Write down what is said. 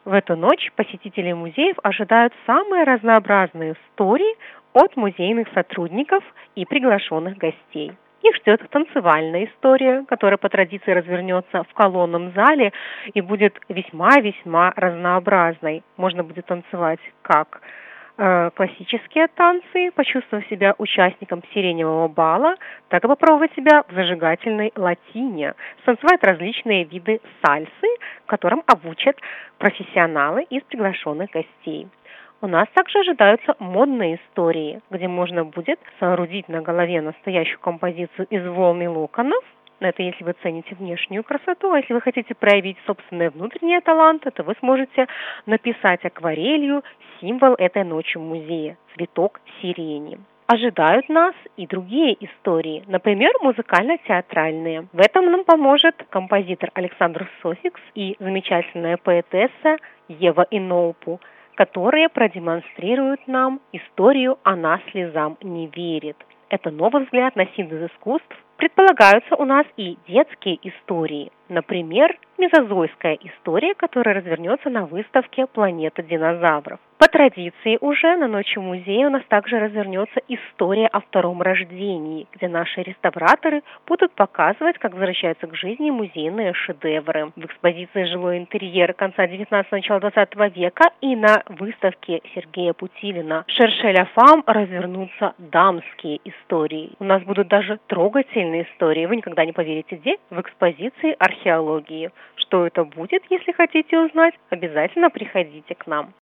В эту ночь посетители музеев ожидают самые разнообразные истории от музейных сотрудников и приглашенных гостей. Их ждет танцевальная история, которая по традиции развернется в колонном зале и будет весьма-весьма разнообразной. Можно будет танцевать как классические танцы, почувствовав себя участником сиреневого бала, так и попробовать себя в зажигательной латине, станцевать различные виды сальсы, которым обучат профессионалы из приглашенных гостей. У нас также ожидаются модные истории, где можно будет соорудить на голове настоящую композицию из волн и локонов. Это если вы цените внешнюю красоту, а если вы хотите проявить собственные внутренние таланты, то вы сможете написать акварелью символ этой ночи в музее – цветок сирени. Ожидают нас и другие истории, например, музыкально-театральные. В этом нам поможет композитор Александр Софикс и замечательная поэтесса Ева Иноупу, которые продемонстрируют нам историю «Она слезам не верит». Это новый взгляд на синтез искусств. Предполагаются у нас и детские истории. Например, мезозойская история, которая развернется на выставке «Планета динозавров». По традиции уже на ночи музея у нас также развернется история о втором рождении, где наши реставраторы будут показывать, как возвращаются к жизни музейные шедевры. В экспозиции «Жилой интерьер» конца 19-го, начала 20 века и на выставке Сергея Путилина «Шерше ля фам» развернутся дамские истории. У нас будут даже трогательные истории. Вы никогда не поверите, где? В экспозиции археологии. Что это будет, если хотите узнать, обязательно приходите к нам.